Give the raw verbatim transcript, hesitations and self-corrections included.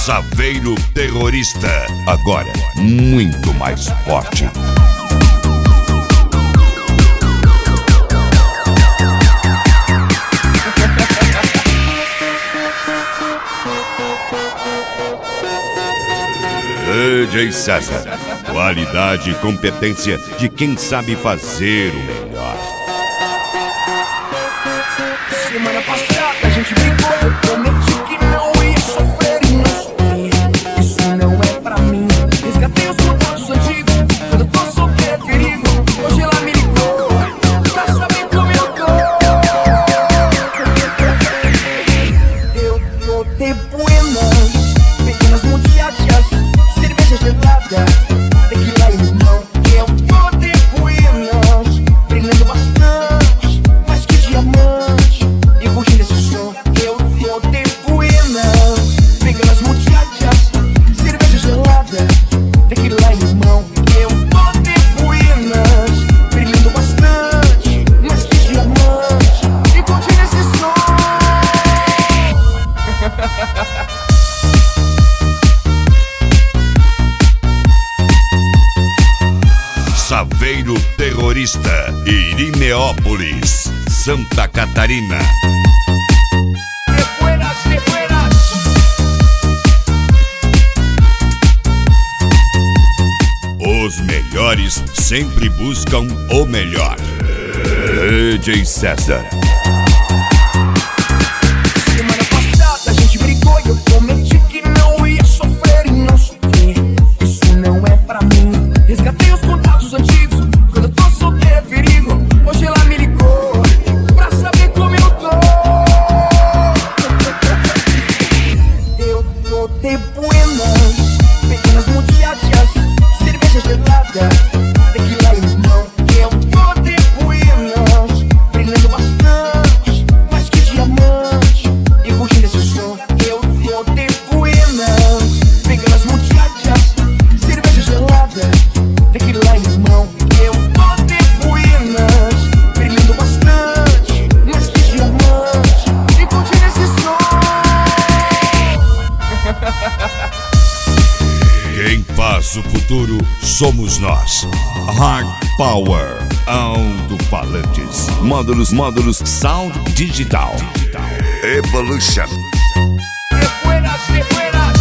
Saveiro Terrorista, agora muito mais forte. D J César, qualidade e competência de quem sabe fazer o melhor. Semana passada a gente brigou, eu prometi que não ia sofrer e não sofri. Isso não é pra mim. Resgatei os contatos antigos, quando eu tô solteiro é perigo. Hoje ela me ligou pra saber como eu tô. Eu tô de buenas, pequenas muchachas, cerveja gelada, tequila e limão. Eu tô de buenas, brilhando bastante, mais que diamante, e curtindo esse som. Eu tô de buenas, pequenas muchachas, cerveja gelada, tequila e limão. Eu tô de buenas, brilhando bastante, mais que diamante, e curtindo esse som. Saveiro Terrorista, Irineópolis, Santa Catarina. De buenas, de buenas. Os melhores sempre buscam o melhor. D J César. Semana passada a gente brigou e eu prometi que não ia sofrer e não sofri. Isso não é pra mim. Resgatei os contatos antigos, quando eu tô solteiro é perigo. Hoje ela me ligou pra saber como eu tô. Eu tô de buenas, pequenas muchachas, cerveja gelada, tequila e limão. Eu tô de buenas, brilhando bastante, mais que diamante, e curtindo esse som. Eu tô de buenas, pequenas muchachas, cerveja gelada, tequila e limão. Eu tô de buenas, brilhando bastante, mais que diamante, e curtindo esse som. Quem faz o futuro somos nós. Hard Power, alto-falantes, módulos, módulos, sound digital. Evolution. De buenas, de buenas.